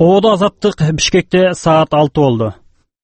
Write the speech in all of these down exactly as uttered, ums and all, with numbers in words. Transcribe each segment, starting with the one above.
Оодо азаттык Бишкекте саат алты болду.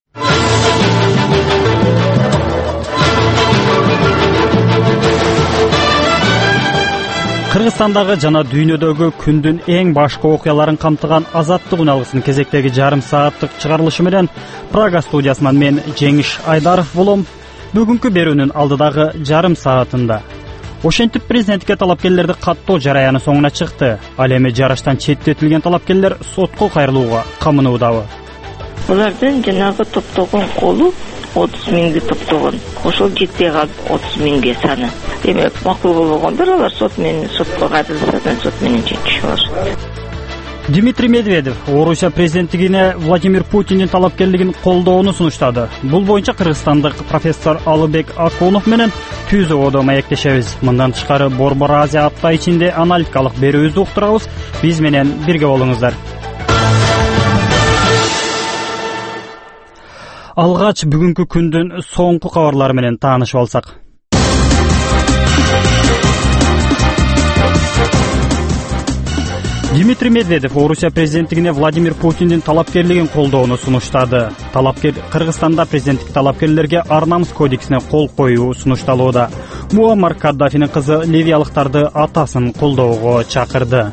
Кыргызстандагы жана дүйнөдөгү күндүн эң башкы окуяларын камтыган азаттык үналгысынын кезектеги жарым сааттык чыгарылышы менен Прага студиясынан мен Жеңиш Айдаров болом. Бүгүнкү берүүнүн алдыдагы жарым саатында ошентип президентке талапкерлерди каттоо жараяны соңуна чыкты. Ал эми жарыштан четтетилген талапкерлер сотко кайрылууга камынуудабы? Булардын жанагы топтогон колу отуз миңди топтогон. Ошол жетпей калып отуз миңге саны. Демек, макул болгондор алар сот менен сотко кайрылса, сот менен чечишип алышат. Дмитрий Медведев Орусия президенттигине Владимир Путиндин талапкерлигин колдоону сунуштады. Бул боюнча кыргызстандык профессор Алыбек Акунов менен түз оодо маектешебиз. Мындан тышкары Борбор Азия апта ичинде аналитикалык берүүбүздү уктурабыз. Биз менен бирге болуңуздар. Алгач бүгүнкү күндүн соңку кабарлары менен таанышып алсак. Дмитрий Медведев Орусия президенттигине Владимир Путиндин талапкерлигин колдоону сунуштады. Талапкер Кыргызстанда президенттик талапкерлерге ар намыс кодексине кол коюу сунушталууда. Муаммар Каддафинин кызы ливиялыктарды атасын колдоого чакырды.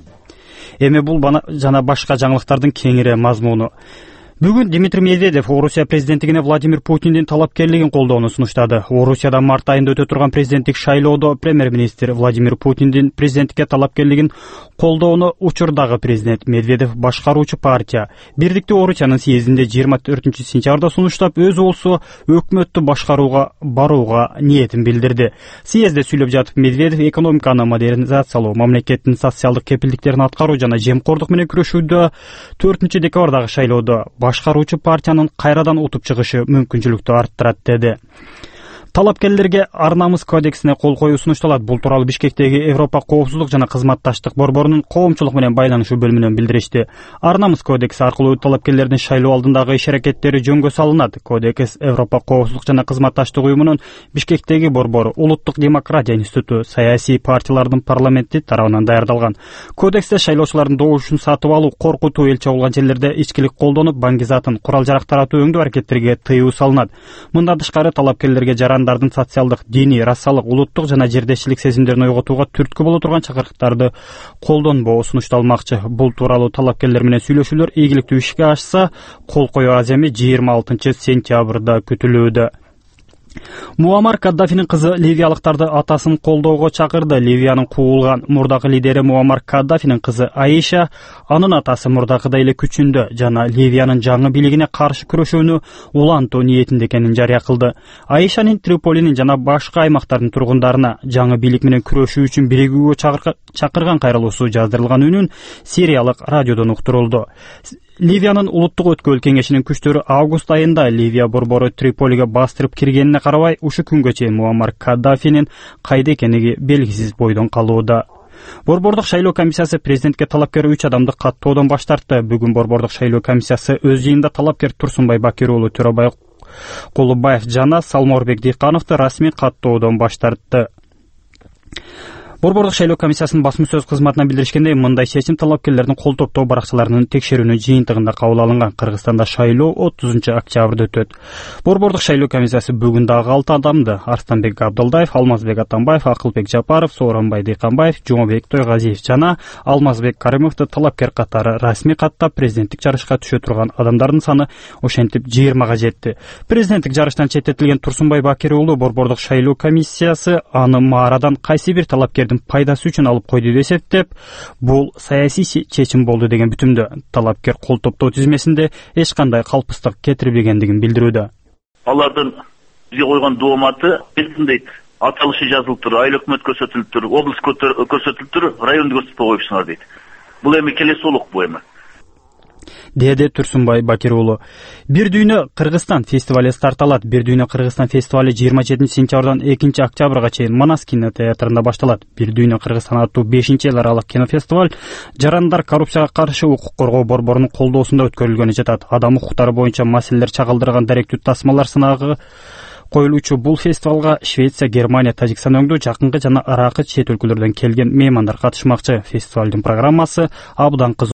Эми бул жана башка жаңылыктардын кеңири мазмуну. Бүгүн Дмитрий Медведев Орусия президенттигине Владимир Путиндин талапкерлигин колдоону сунуштады. Орусияда март айында өтө турган президенттик шайлоодо премьер-министр Владимир Путиндин президенттикке талапкерлигин колдоону учурдагы президент Медведев башкаруучу партия Бирдиктүү Орусиянын съездинде жыйырма төртүнчү сентябрда сунуштап, өзү болсо өкмөттү башкарууга барууга ниетин билдирди. Съездде сүйлөп жатып Медведев экономиканы модернизациялоо, мамлекеттин социалдык кепилдиктерин аткаруу жана жемкордук менен күрөшүүдө төртүнчү декабрдагы шайлоодо башкаруучу партиянын кайрадан утуп чыгышы мүмкүнчүлүктү арттырат деди. Талапкерлерге ар намыс кодексине кол коюу сунушталат. Бул тууралуу Бишкектеги Европа коопсуздук жана кызматташтык борборунун коомчулук менен байланышуу бөлүмүнөн билдиришти. Ар намыс кодекси аркылуу талапкерлердин шайлоо алдындагы иш-аракеттери жөнгө салынат. Кодекс Европа коопсуздук жана кызматташтык уюмунун Бишкектеги борбору Улуттук демократия институту саясий партиялардын парламенти тарабынан даярдалган. Кодексте шайлоочулардын добушун сатып алуу, коркутуу, эл чогулган жерлерде ичкилик колдонуп, баңгизатын, курал-жарак таратуу өңдүү аракеттерге тыюу салынат. Мындан тышкары талапкерлерге жарандардын социалдык, диний, расалык, улуттук жана жердешчилик сезимдерин ойготууга түрткү боло турган чакырыктарды колдонбоо сунушталмакчы. Бул тууралуу талапкерлер менен сүйлөшүүлөр ийгиликтүү ишке ашса, кол коюу аземи жыйырма алтынчы сентябрда күтүлүүдө. Муаммар Каддафинин кызы ливиялыктарды атасын колдоого чакырды. Ливиянын куулган мурдагы лидери Муаммар Каддафинин кызы Аиша анын атасы мурдакыдай эле күчүндө жана Ливиянын жаңы бийлигине каршы күрөшүүнү улантуу ниетинде экенин жарыя кылды. Аишанын Триполинин жана башка аймактардын тургундарына жаңы бийлик менен күрөшүү үчүн биригүүгө чакырган кайрылуусу жаздырылган үнүн сириялык радиодон уктурулду. Ливиянын улуттук өткөл кеңешинин күчтөрү август айында Ливия борбору Триполиге бастырып киргенине карабай, ушу күнгө чейин Муаммар Каддафинин кайда экенини белгисиз бойдон калууда. Борбордук шайлоо комиссиясы президентке талапкер үч адамды каттоодон баш тартты. Бүгүн борбордук шайлоо комиссиясы өз жыйынында талапкер Турсунбай Бакир уулу Төрөбай Кулубаев жана Салморбек Дыйкановду расмий каттоодон баш тартты. Борбордук шайлоо комиссиясынын басма сөз кызматынан билдиришкендей, мындай чечим талапкерлердин кол топтоо баракчаларынын текшерүүнүн жыйынтыгында кабыл алынган. Кыргызстанда шайлоо отузунчу октябрда өтөт. Борбордук шайлоо комиссиясы бүгүн дагы алты адамды Арстанбек Абдылдаев, Алмазбек Атамбаев, Акылбек Жапаров, Сооронбай Дыйканбаев, Жумабек Тойгазиев жана Алмазбек Каримовду талапкер катары расмий каттап, президенттик жарышка түшө турган адамдардын саны ошентип жыйырмага жетти. Президенттик жарыштан четтетилген Турсунбай Бакир уулу борбордук шайлоо комиссиясы аны маарадан кайсы бир талапкер пайдасы үчүн алып койду деп эсептеп, бул саясий чечим болду деген бүтүмдө. Талапкер кол топтоо тизмесинде эч кандай калпыстык кетирбегендигин билдирүүдө. Алардын бизге койгон дооматы элдей аталышы жазылып тур, айыл өкмөт көрсөтүлүп тур, облус көрсөтүлүп тур, районду көрсөтпөй коюпсуңар дейт. Бул эми келеси улук бу эми. деди Турсунбай Бакир уулу. Бир дүйнө Кыргызстан фестивали старталат. Бир дүйнө Кыргызстан фестивали жыйырма жетинчи сентябрдан экинчи октябрга чейин Манас кинотеатрында башталат. Бир дүйнө Кыргызстан аттуу бешинчи эл аралык кинофестиваль жарандар коррупцияга каршы укук коргоо борборунун колдоосунда өткөрүлгөнү жатат. Адам укуктары боюнча маселелер чагылдырган даректүү тасмалар сынагы коюлуучу бул фестивалга Швеция, Германия, Тажикстан өңдүү жакынкы жана аракы чет өлкөлөрдөн келген меймандар катышмакчы. Фестивалдын программасы абдан кызык